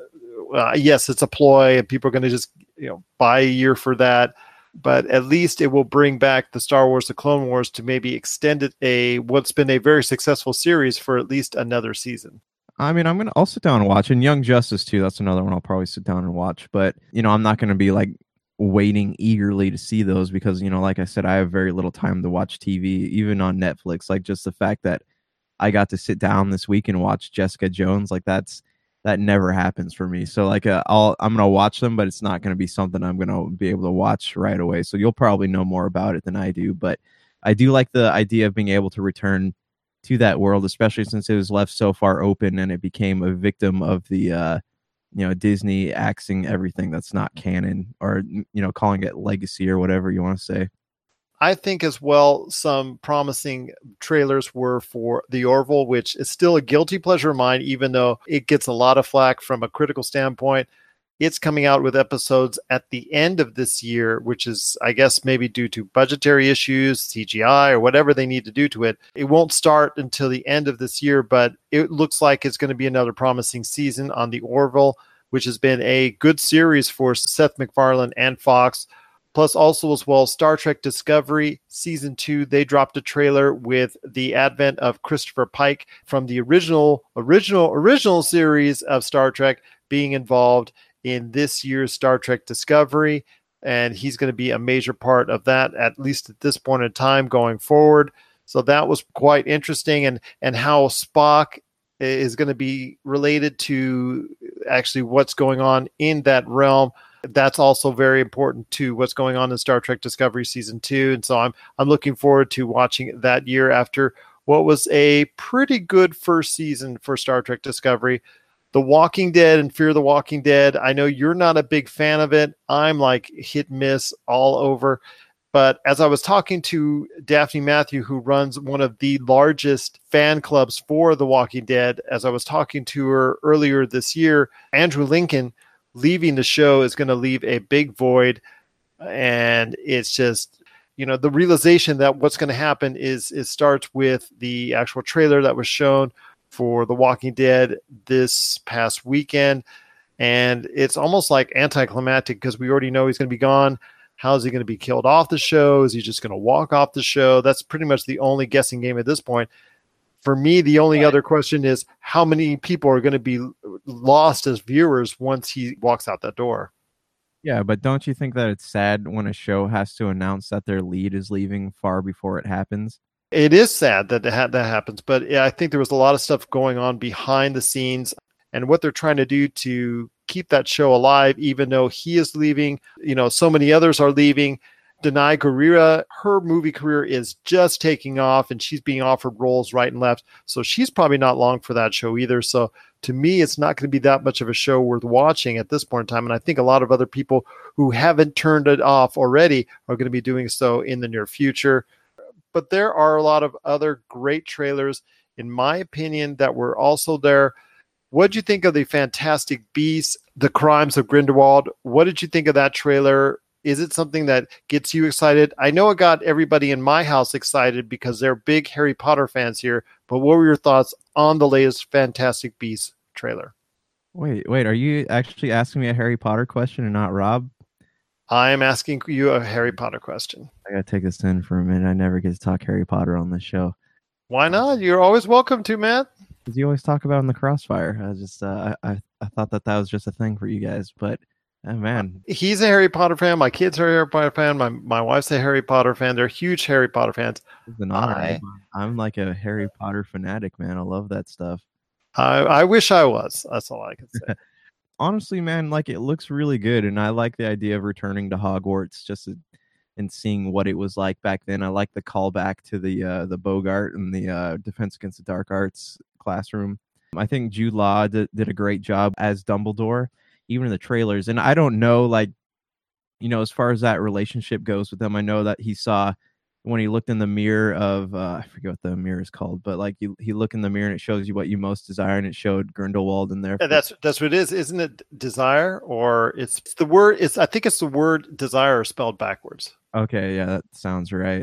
Yes, it's a ploy, and people are going to just buy a year for that. But at least it will bring back the Star Wars: The Clone Wars to maybe extend it what's been a very successful series for at least another season. I mean, I'll sit down and watch. And Young Justice too, that's another one I'll probably sit down and watch. But, I'm not going to be like waiting eagerly to see those, because, like I said, I have very little time to watch TV, even on Netflix. Like, just the fact that I got to sit down this week and watch Jessica Jones, like that never happens for me. So like I'm going to watch them, but it's not going to be something I'm going to be able to watch right away. So you'll probably know more about it than I do. But I do like the idea of being able to return to that world, especially since it was left so far open and it became a victim of the Disney axing everything that's not canon, or calling it legacy or whatever you want to say. I think as well, some promising trailers were for The Orville, which is still a guilty pleasure of mine, even though it gets a lot of flack from a critical standpoint. It's coming out with episodes at the end of this year, which is, I guess, maybe due to budgetary issues, CGI, or whatever they need to do to it. It won't start until the end of this year, but it looks like it's going to be another promising season on The Orville, which has been a good series for Seth MacFarlane and Fox. Plus, also as well, Star Trek Discovery Season 2, they dropped a trailer with the advent of Christopher Pike from the original series of Star Trek being involved in this year's Star Trek Discovery. And he's going to be a major part of that, at least at this point in time going forward. So that was quite interesting. And how Spock is going to be related to actually what's going on in that realm. That's also very important to what's going on in Star Trek Discovery Season 2. And so I'm looking forward to watching that year after what was a pretty good first season for Star Trek Discovery. The Walking Dead and Fear the Walking Dead, I know you're not a big fan of it. I'm like hit miss all over. But as I was talking to Daphne Matthew, who runs one of the largest fan clubs for The Walking Dead, as I was talking to her earlier this year, Andrew Lincoln leaving the show is going to leave a big void. And it's just, the realization that what's going to happen is it starts with the actual trailer that was shown for The Walking Dead this past weekend. And it's almost like anticlimactic because we already know he's going to be gone. How is he going to be killed off the show? Is he just going to walk off the show? That's pretty much the only guessing game at this point. For me, the only other question is how many people are going to be lost as viewers once he walks out that door? Yeah, but don't you think that it's sad when a show has to announce that their lead is leaving far before it happens? It is sad that that happens, but I think there was a lot of stuff going on behind the scenes and what they're trying to do to keep that show alive, even though he is leaving. So many others are leaving. Danai Gurira, her movie career is just taking off and she's being offered roles right and left. So she's probably not long for that show either. So to me, it's not going to be that much of a show worth watching at this point in time. And I think a lot of other people who haven't turned it off already are going to be doing so in the near future. But there are a lot of other great trailers, in my opinion, that were also there. What did you think of the Fantastic Beasts, The Crimes of Grindelwald? What did you think of that trailer? Is it something that gets you excited? I know it got everybody in my house excited because they're big Harry Potter fans here, but what were your thoughts on the latest Fantastic Beasts trailer? Wait, are you actually asking me a Harry Potter question and not Rob? I am asking you a Harry Potter question. I gotta take this in for a minute. I never get to talk Harry Potter on this show. Why not? You're always welcome to, Matt. Because you always talk about in the Crossfire. I just I thought that was just a thing for you guys, but man, he's a Harry Potter fan. My kids are a Harry Potter fan. My wife's a Harry Potter fan. They're huge Harry Potter fans. It's an honor. I'm like a Harry Potter fanatic, man. I love that stuff. I wish I was. That's all I can say. Honestly, man, like it looks really good, and I like the idea of returning to Hogwarts and seeing what it was like back then. I like the callback to the Bogart and the Defense Against the Dark Arts classroom. I think Jude Law did a great job as Dumbledore, even in the trailers. And I don't know, like, as far as that relationship goes with them, I know that he saw when he looked in the mirror of I forget what the mirror is called, but like he look in the mirror and it shows you what you most desire, and it showed Grindelwald in there. Yeah, that's what it is, isn't it? Desire, or it's the word? I think it's the word desire spelled backwards. Okay, yeah, that sounds right.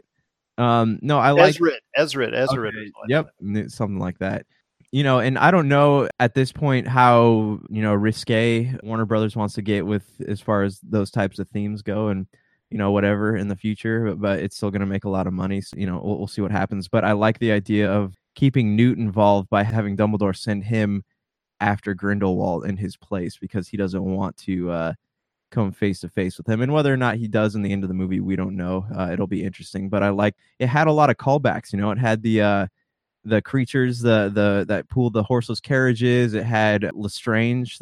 No, I like Ezra. Okay, yep, something like that. And I don't know at this point how risque Warner Brothers wants to get with as far as those types of themes go, and whatever in the future, but it's still going to make a lot of money. So, we'll see what happens. But I like the idea of keeping Newt involved by having Dumbledore send him after Grindelwald in his place because he doesn't want to come face to face with him. And whether or not he does in the end of the movie, we don't know. It'll be interesting. But I like it had a lot of callbacks. It had the creatures, that pulled the horseless carriages. It had Lestrange,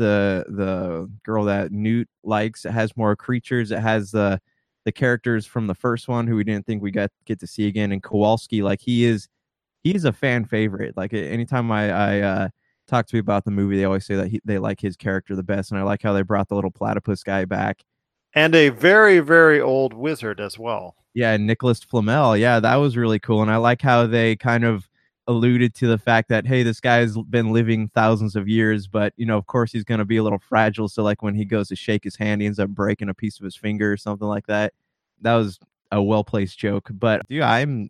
the girl that Newt likes. It has more creatures. It has the characters from the first one who we didn't think we get to see again. And Kowalski, like he's a fan favorite. Like anytime I talk to people about the movie, they always say that they like his character the best. And I like how they brought the little platypus guy back. And a very, very old wizard as well. Yeah, Nicholas Flamel. Yeah, that was really cool. And I like how they kind of alluded to the fact that, hey, this guy's been living thousands of years, but of course he's going to be a little fragile, so like when he goes to shake his hand, he ends up breaking a piece of his finger or something like that. That was a well-placed joke. But dude, I'm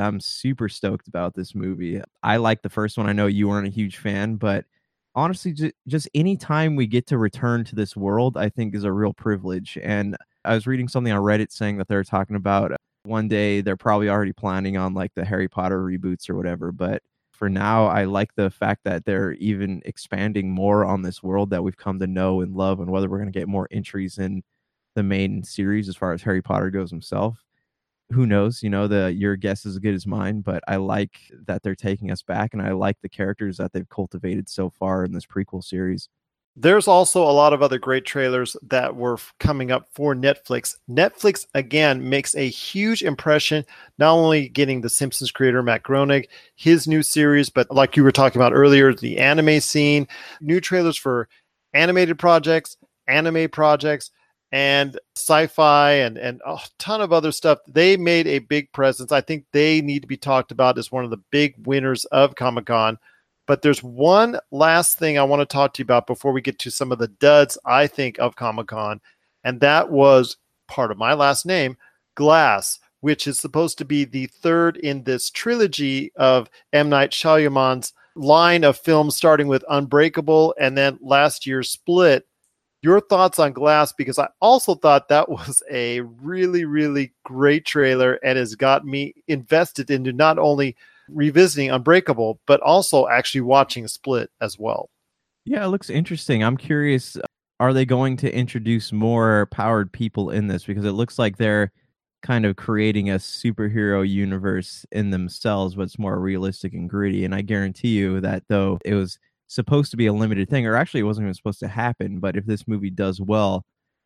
super stoked about this movie. I like the first one. I know you weren't a huge fan, but honestly, just any time we get to return to this world, I think is a real privilege. And I was reading something on Reddit saying that they're talking about one day they're probably already planning on like the Harry Potter reboots or whatever. But for now, I like the fact that they're even expanding more on this world that we've come to know and love, and whether we're going to get more entries in the main series as far as Harry Potter goes himself. who knows? Your guess is as good as mine, but I like that they're taking us back, and I like the characters that they've cultivated so far in this prequel series. There's also a lot of other great trailers that were coming up for Netflix. Netflix, again, makes a huge impression, not only getting the Simpsons creator, Matt Groening, his new series, but like you were talking about earlier, the anime scene, new trailers for animated projects, anime projects, and sci-fi and a ton of other stuff. They made a big presence. I think they need to be talked about as one of the big winners of Comic-Con. But there's one last thing I want to talk to you about before we get to some of the duds, I think, of Comic-Con. And that was part of my last name, Glass, which is supposed to be the third in this trilogy of M. Night Shyamalan's line of films, starting with Unbreakable and then last year's Split. Your thoughts on Glass, because I also thought that was a really, really great trailer and has got me invested into not only revisiting Unbreakable, but also actually watching Split as well. Yeah, it looks interesting. I'm curious, are they going to introduce more powered people in this? Because it looks like they're kind of creating a superhero universe in themselves, but it's more realistic and gritty. And I guarantee you that though it was supposed to be a limited thing, or actually it wasn't even supposed to happen, but if this movie does well,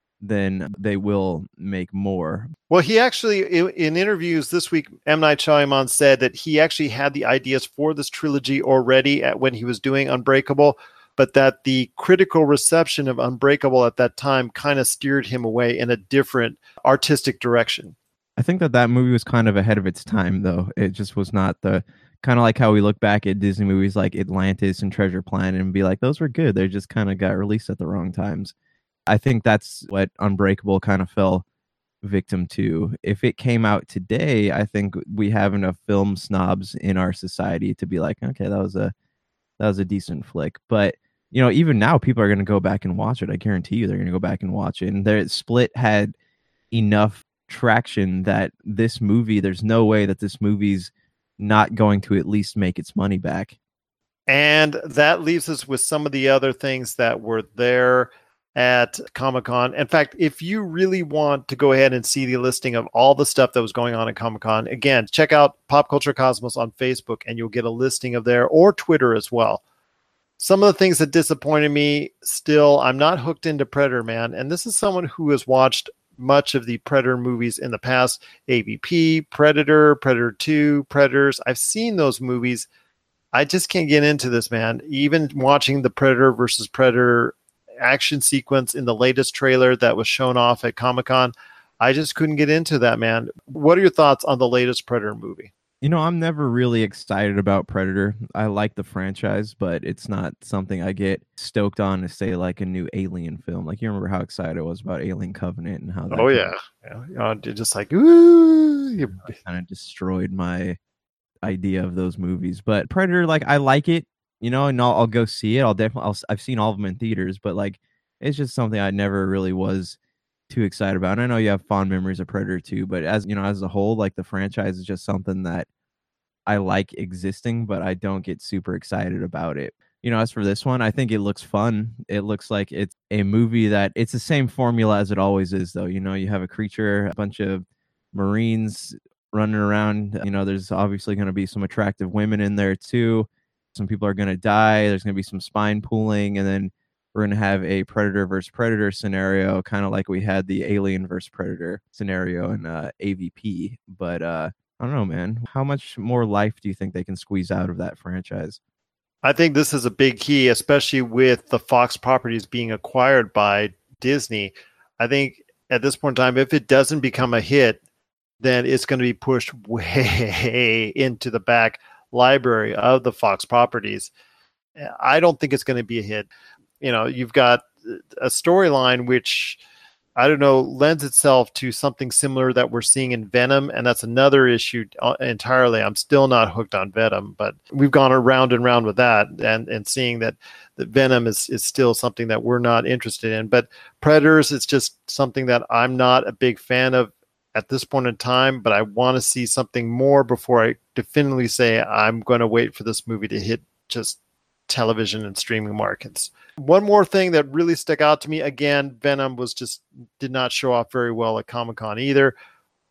then they will make more. Well, he actually, in interviews this week, M. Night Shyamalan said that he actually had the ideas for this trilogy already when he was doing Unbreakable, but that the critical reception of Unbreakable at that time kind of steered him away in a different artistic direction. I think that movie was kind of ahead of its time, though. It just was not the kind of like how we look back at Disney movies like Atlantis and Treasure Planet and be like, those were good. They just kind of got released at the wrong times. I think that's what Unbreakable kind of fell victim to. If it came out today, I think we have enough film snobs in our society to be like, okay, that was a decent flick. But even now, people are going to go back and watch it. I guarantee you, they're going to go back and watch it. And their Split had enough traction that this movie, there's no way that this movie's not going to at least make its money back. And that leaves us with some of the other things that were there at Comic-Con. In fact, if you really want to go ahead and see the listing of all the stuff that was going on at Comic-Con, again, check out Pop Culture Cosmos on Facebook and you'll get a listing of there, or Twitter as well. Some of the things that disappointed me still, I'm not hooked into Predator, man. And this is someone who has watched much of the Predator movies in the past. AVP, Predator, Predator 2, Predators. I've seen those movies. I just can't get into this, man. Even watching the Predator versus Predator action sequence in the latest trailer that was shown off at Comic-Con, I just couldn't get into that, man. What are your thoughts on the latest Predator movie? I'm never really excited about Predator. I like the franchise, but it's not something I get stoked on to say like a new Alien film. Like, you remember how excited I was about Alien Covenant and how that just like, ooh, kind of destroyed my idea of those movies. But Predator, like, I like it, and I'll go see it. I've seen all of them in theaters, but like, it's just something I never really was too excited about. And I know you have fond memories of Predator 2, but as a whole, like, the franchise is just something that I like existing, but I don't get super excited about it. As for this one, I think it looks fun. It looks like it's a movie that it's the same formula as it always is, though. You have a creature, a bunch of Marines running around. There's obviously going to be some attractive women in there too. Some people are going to die. There's going to be some spine pooling, and then we're going to have a Predator versus Predator scenario, kind of like we had the Alien versus Predator scenario in AVP. But I don't know, man. How much more life do you think they can squeeze out of that franchise? I think this is a big key, especially with the Fox properties being acquired by Disney. I think at this point in time, if it doesn't become a hit, then it's going to be pushed way into the back library of the Fox properties. I don't think it's going to be a hit. You've got a storyline which, I don't know, lends itself to something similar that we're seeing in Venom, and that's another issue entirely. I'm still not hooked on Venom, but we've gone around and around with that, and seeing that Venom is still something that we're not interested in. But Predators, it's just something that I'm not a big fan of at this point in time, but I want to see something more before I definitively say I'm going to wait for this movie to hit just television and streaming markets. One more thing that really stuck out to me, again, Venom did not show off very well at Comic-Con either.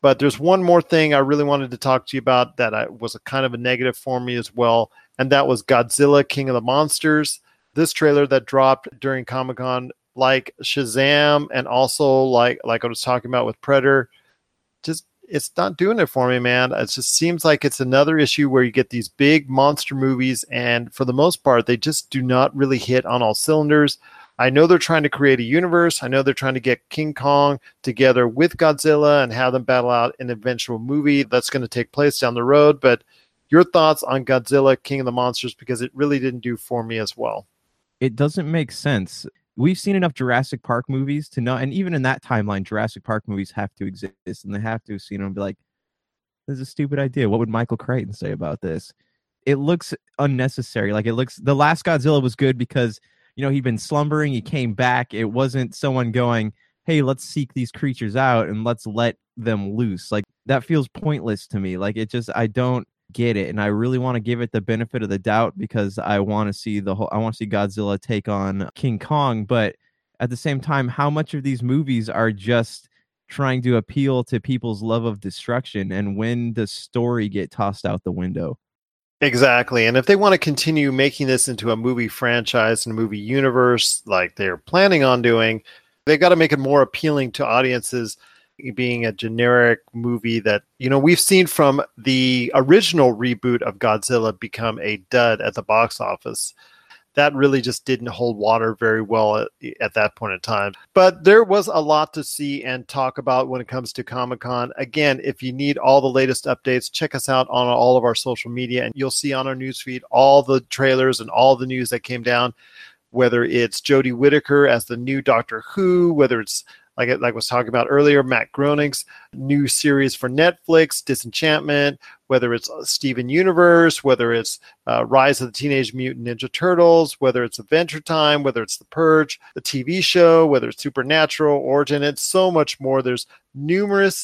But there's one more thing I really wanted to talk to you about that was a kind of a negative for me as well, and that was Godzilla King of the Monsters. This trailer that dropped during Comic-Con, like Shazam and also like I was talking about with Predator, just it's not doing it for me, man. It just seems like it's another issue where you get these big monster movies, and for the most part, they just do not really hit on all cylinders. I know they're trying to create a universe. I know they're trying to get King Kong together with Godzilla and have them battle out an eventual movie that's going to take place down the road. But your thoughts on Godzilla King of the Monsters, because it really didn't do for me as well. It doesn't make sense. We've seen enough Jurassic Park movies to know, and even in that timeline, Jurassic Park movies have to exist, and they have to have seen them and be like, this is a stupid idea. What would Michael Crichton say about this? It looks unnecessary. Like, it looks, the last Godzilla was good because, you know, he'd been slumbering, he came back. It wasn't someone going, hey, let's seek these creatures out and let's let them loose. Like, that feels pointless to me. Like, it just, I don't get it, and I really want to give it the benefit of the doubt because I want to see Godzilla take on King Kong. But at the same time, how much of these movies are just trying to appeal to people's love of destruction, and when does story get tossed out the window? Exactly. And if they want to continue making this into a movie franchise and a movie universe like they're planning on doing, they got to make it more appealing to audiences, being a generic movie that, you know, we've seen from the original reboot of Godzilla become a dud at the box office. That really just didn't hold water very well at that point in time. But there was a lot to see and talk about when it comes to Comic-Con. Again, if you need all the latest updates, check us out on all of our social media, and you'll see on our newsfeed all the trailers and all the news that came down, whether it's Jodie Whittaker as the new Doctor Who, whether it's like I was talking about earlier, Matt Groening's new series for Netflix, Disenchantment, whether it's Steven Universe, whether it's Rise of the Teenage Mutant Ninja Turtles, whether it's Adventure Time, whether it's The Purge, the TV show, whether it's Supernatural, Origin, it's so much more. There's numerous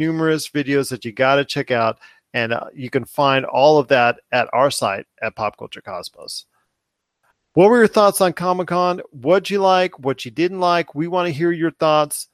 videos that you got to check out, and you can find all of that at our site at Pop Culture Cosmos. What were your thoughts on Comic-Con? What'd you like? What you didn't like? We want to hear your thoughts.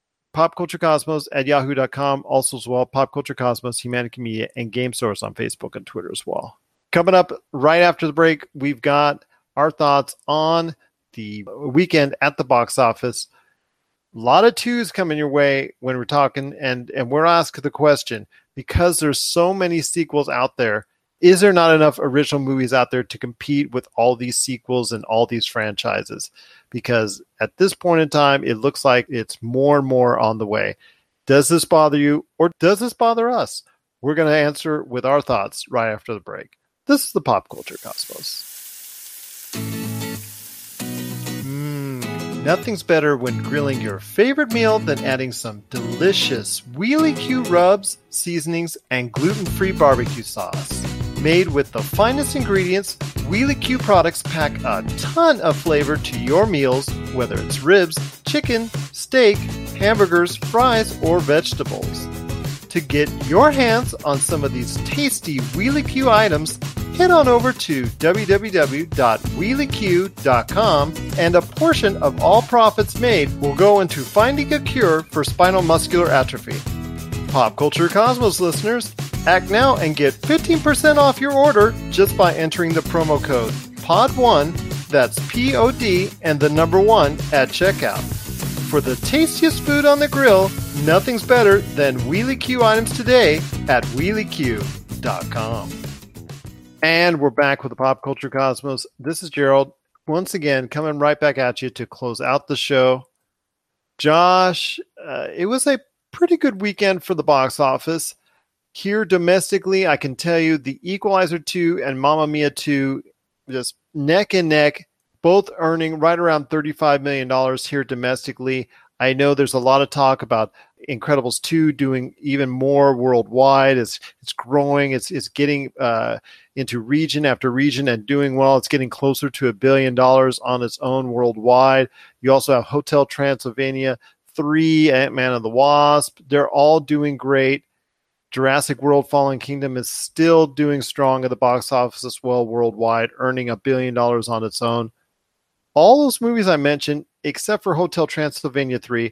PopCultureCosmos@yahoo.com. Also as well, Pop Culture Cosmos, Humanity Media, and Game Source on Facebook and Twitter as well. Coming up right after the break, we've got our thoughts on the weekend at the box office. A lot of twos coming your way when we're talking, and we're asking the question, because there's so many sequels out there, is there not enough original movies out there to compete with all these sequels and all these franchises? Because at this point in time, it looks like it's more and more on the way. Does this bother you, or does this bother us? We're going to answer with our thoughts right after the break. This is the Pop Culture Cosmos. Nothing's better when grilling your favorite meal than adding some delicious Wheelie Q rubs, seasonings, and gluten-free barbecue sauce. Made with the finest ingredients, Wheelie Q products pack a ton of flavor to your meals, whether it's ribs, chicken, steak, hamburgers, fries, or vegetables. To get your hands on some of these tasty Wheelie Q items, head on over to www.wheelieq.com, and a portion of all profits made will go into finding a cure for spinal muscular atrophy. Pop Culture Cosmos listeners, act now and get 15% off your order just by entering the promo code POD1, that's POD and the number 1 at checkout. For the tastiest food on the grill, nothing's better than Wheelie Q items today at wheelieq.com. And we're back with the Pop Culture Cosmos. This is Gerald, once again, coming right back at you to close out the show. Josh, it was a pretty good weekend for the box office. Here domestically, I can tell you The Equalizer 2 and Mamma Mia 2 just neck and neck, both earning right around $35 million here domestically. I know there's a lot of talk about Incredibles 2 doing even more worldwide. It's growing. It's getting into region after region and doing well. It's getting closer to $1 billion on its own worldwide. You also have Hotel Transylvania 3, Ant-Man and the Wasp. They're all doing great. Jurassic World Fallen Kingdom is still doing strong at the box office as well worldwide, earning $1 billion on its own. All those movies I mentioned, except for Hotel Transylvania 3,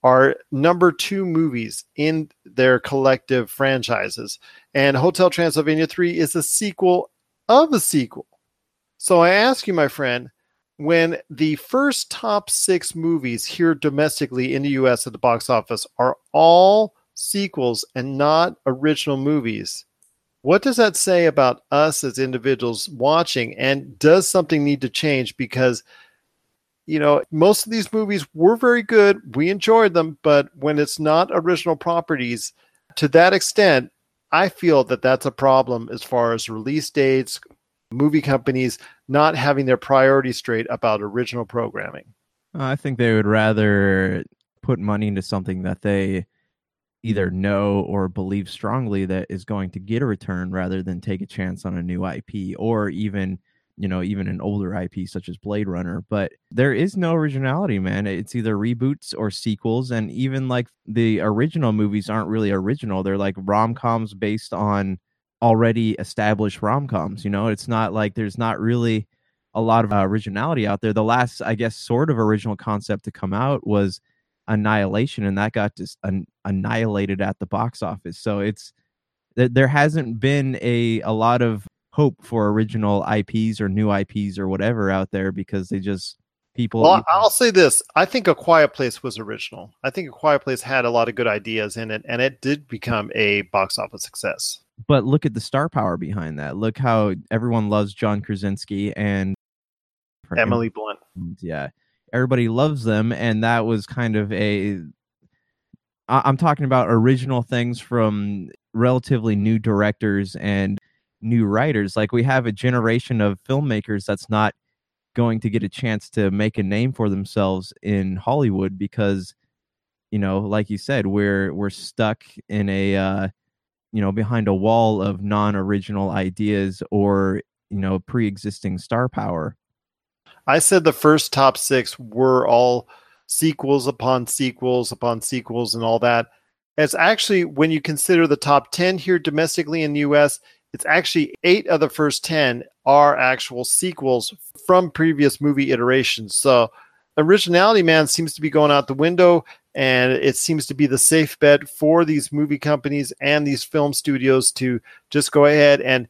are number 2 movies in their collective franchises. And Hotel Transylvania 3 is a sequel of a sequel. So I ask you, my friend, when the first top 6 movies here domestically in the US at the box office are all sequels and not original movies, what does that say about us as individuals watching? And does something need to change? Because most of these movies were very good. We enjoyed them. But when it's not original properties to that extent, I feel that that's a problem as far as release dates, movie companies not having their priorities straight about original programming. I think they would rather put money into something that they either know or believe strongly that is going to get a return rather than take a chance on a new IP or even an older IP such as Blade Runner. But there is no originality, man. It's either reboots or sequels. And even like the original movies aren't really original. They're like rom-coms based on already established rom-coms. It's not like there's not really a lot of originality out there. The last, I guess, sort of original concept to come out was Annihilation, and that got just annihilated at the box office. So there hasn't been a lot of hope for original IPs or new IPs or whatever out there because people. Well, I'll say this. I think A Quiet Place was original. I think A Quiet Place had a lot of good ideas in it, and it did become a box office success. But look at the star power behind that. Look how everyone loves John Krasinski and Emily Blunt. Yeah. Everybody loves them, and that was kind of I'm talking about original things from relatively new directors and new writers. Like, we have a generation of filmmakers that's not going to get a chance to make a name for themselves in Hollywood because, like you said, we're stuck in a behind a wall of non-original ideas or pre-existing star power. I said the first top 6 were all sequels upon sequels upon sequels and all that. It's actually, when you consider the top 10 here domestically in the US, it's actually 8 of the first 10 are actual sequels from previous movie iterations. So originality, man, seems to be going out the window, and it seems to be the safe bet for these movie companies and these film studios to just go ahead and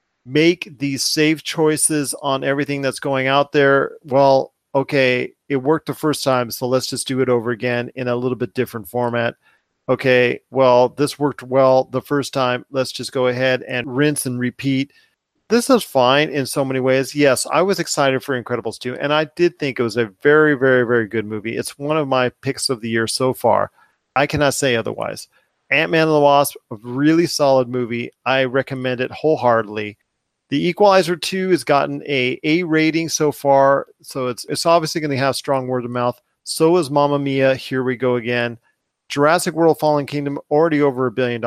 make these safe choices on everything that's going out there. Well, okay, it worked the first time, so let's just do it over again in a little bit different format. Okay, well, this worked well the first time. Let's just go ahead and rinse and repeat. This is fine in so many ways. Yes, I was excited for Incredibles 2, and I did think it was a very, very, very good movie. It's one of my picks of the year so far. I cannot say otherwise. Ant-Man and the Wasp, a really solid movie. I recommend it wholeheartedly. The Equalizer 2 has gotten a A rating so far, so it's obviously going to have strong word of mouth. So is Mamma Mia, Here We Go Again. Jurassic World Fallen Kingdom, already over $1 billion.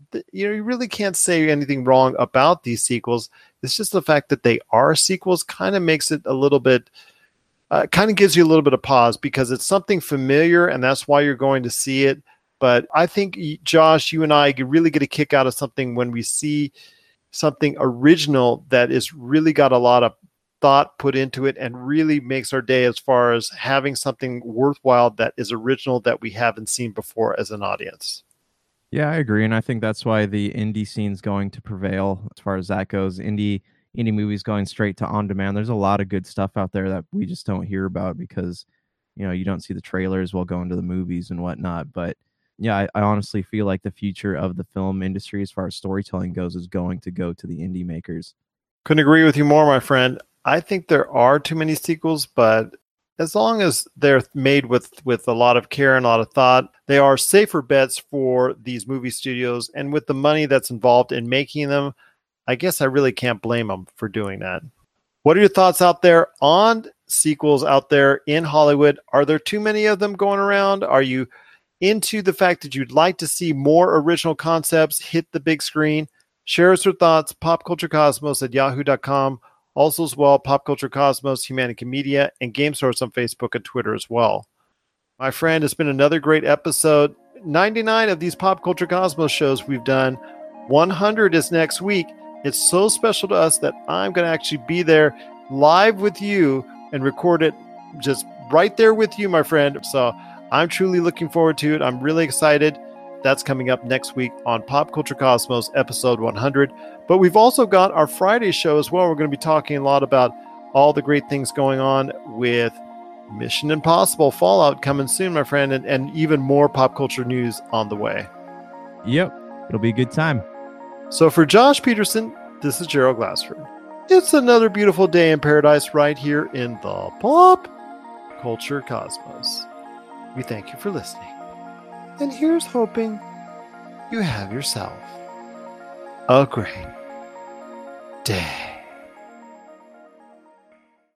You really can't say anything wrong about these sequels. It's just the fact that they are sequels kind of makes it a little bit, kind of gives you a little bit of pause because it's something familiar and that's why you're going to see it. But I think, Josh, you and I really get a kick out of something when we see something original that is really got a lot of thought put into it and really makes our day as far as having something worthwhile that is original that we haven't seen before as an audience. Yeah, I agree. And I think that's why the indie scene's going to prevail as far as that goes. Indie movies going straight to on demand. There's a lot of good stuff out there that we just don't hear about because, you don't see the trailers while going to the movies and whatnot. But yeah, I honestly feel like the future of the film industry as far as storytelling goes is going to go to the indie makers. Couldn't agree with you more, my friend. I think there are too many sequels, but as long as they're made with a lot of care and a lot of thought, they are safer bets for these movie studios. And with the money that's involved in making them, I guess I really can't blame them for doing that. What are your thoughts out there on sequels out there in Hollywood? Are there too many of them going around? Are you into the fact that you'd like to see more original concepts hit the big screen? Share us your thoughts, popculturecosmos@yahoo.com. Also as well, Pop Culture Cosmos, Humanica Media, and Game Source on Facebook and Twitter as well. My friend, it's been another great episode. 99 of these Pop Culture Cosmos shows we've done. 100 is next week. It's so special to us that I'm going to actually be there live with you and record it just right there with you, my friend. So I'm truly looking forward to it. I'm really excited. That's coming up next week on Pop Culture Cosmos episode 100. But we've also got our Friday show as well. We're going to be talking a lot about all the great things going on with Mission Impossible Fallout coming soon, my friend, and even more pop culture news on the way. Yep, it'll be a good time. So for Josh Peterson, this is Gerald Glassford. It's another beautiful day in paradise right here in the Pop Culture Cosmos. We thank you for listening. And here's hoping you have yourself a great day.